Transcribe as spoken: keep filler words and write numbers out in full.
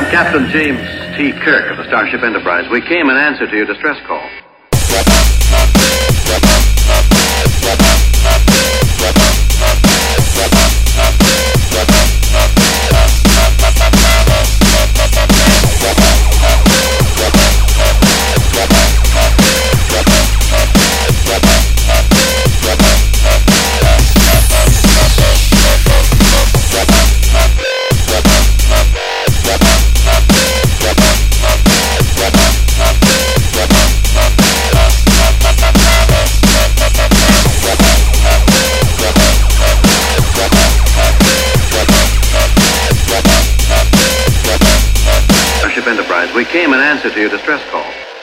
I'm Captain James T. Kirk of the Starship Enterprise. We came in answer to your distress call. Enterprise. We came in answer to your distress call.